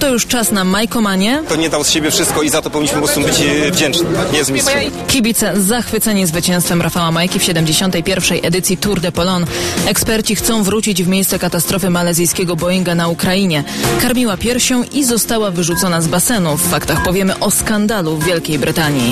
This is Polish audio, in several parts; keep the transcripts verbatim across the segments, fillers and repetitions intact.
To już czas na Majkomanię. To nie dał z siebie wszystko i za to powinniśmy po prostu być wdzięczni. Nie jest mistrzem. Kibice zachwyceni zwycięstwem Rafała Majki w siedemdziesiątej pierwszej edycji Tour de Polon. Eksperci chcą wrócić w miejsce katastrofy malezyjskiego Boeinga na Ukrainie. Karmiła piersią i została wyrzucona z basenu. W faktach powiemy o skandalu w Wielkiej Brytanii.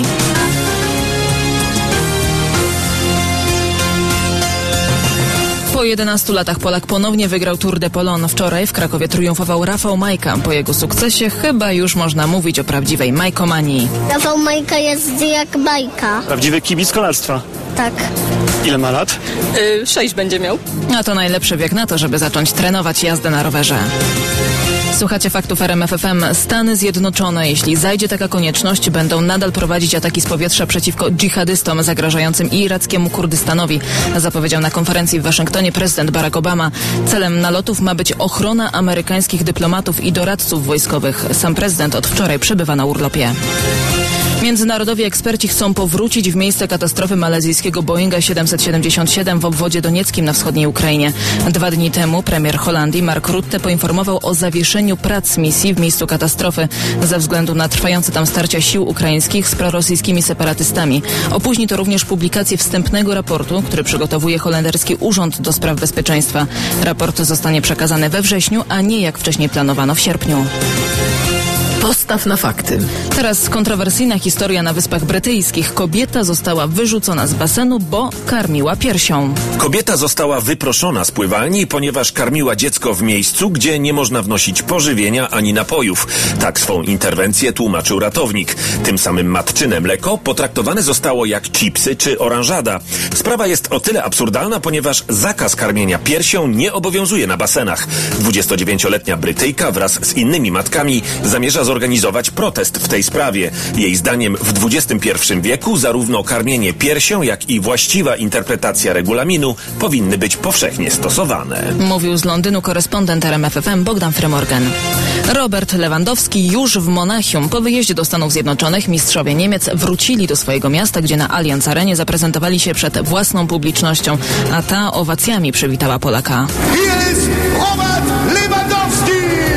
Po jedenastu latach Polak ponownie wygrał Tour de Polon. Wczoraj w Krakowie triumfował Rafał Majka. Po jego sukcesie chyba już można mówić o prawdziwej majkomanii. Rafał Majka jest jak bajka. Prawdziwy kibic kolarstwa. Tak. Ile ma lat? Yy, sześć będzie miał. A to najlepszy wiek na to, żeby zacząć trenować jazdę na rowerze. Słuchacie faktów R M F F M. Stany Zjednoczone, jeśli zajdzie taka konieczność, będą nadal prowadzić ataki z powietrza przeciwko dżihadystom zagrażającym irackiemu Kurdystanowi, zapowiedział na konferencji w Waszyngtonie prezydent Barack Obama. Celem nalotów ma być ochrona amerykańskich dyplomatów i doradców wojskowych. Sam prezydent od wczoraj przebywa na urlopie. Międzynarodowi eksperci chcą powrócić w miejsce katastrofy malezyjskiego Boeinga siedemset siedemdziesiąt siedem w obwodzie donieckim na wschodniej Ukrainie. Dwa dni temu premier Holandii Mark Rutte poinformował o zawieszeniu prac misji w miejscu katastrofy ze względu na trwające tam starcia sił ukraińskich z prorosyjskimi separatystami. Opóźni to również publikację wstępnego raportu, który przygotowuje holenderski Urząd do Spraw Bezpieczeństwa. Raport zostanie przekazany we wrześniu, a nie jak wcześniej planowano w sierpniu. Postaw na fakty. Teraz kontrowersyjna historia na Wyspach Brytyjskich. Kobieta została wyrzucona z basenu, bo karmiła piersią. Kobieta została wyproszona z pływalni, ponieważ karmiła dziecko w miejscu, gdzie nie można wnosić pożywienia ani napojów. Tak swą interwencję tłumaczył ratownik. Tym samym matczyne mleko potraktowane zostało jak chipsy czy oranżada. Sprawa jest o tyle absurdalna, ponieważ zakaz karmienia piersią nie obowiązuje na basenach. dwudziestodziewięcioletnia Brytyjka wraz z innymi matkami zamierza zorganizować protest w tej sprawie. Jej zdaniem w dwudziestym pierwszym wieku zarówno karmienie piersią, jak i właściwa interpretacja regulaminu powinny być powszechnie stosowane. Mówił z Londynu korespondent R M F F M Bogdan Frymorgan. Robert Lewandowski już w Monachium. Po wyjeździe do Stanów Zjednoczonych mistrzowie Niemiec wrócili do swojego miasta, gdzie na Allianz Arenie zaprezentowali się przed własną publicznością, a ta owacjami przywitała Polaka. Jest Robert Lewandowski!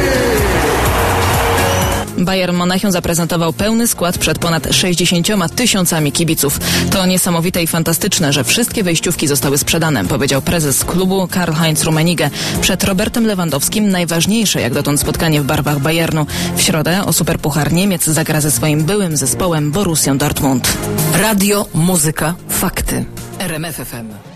Bayern Monachium zaprezentował pełny skład przed ponad sześćdziesięcioma tysiącami kibiców. To niesamowite i fantastyczne, że wszystkie wejściówki zostały sprzedane, powiedział prezes klubu Karl-Heinz Rummenigge. Przed Robertem Lewandowskim najważniejsze jak dotąd spotkanie w barwach Bayernu. W środę o Superpuchar Niemiec zagra ze swoim byłym zespołem Borussią Dortmund. Radio, muzyka, fakty. R M F F M.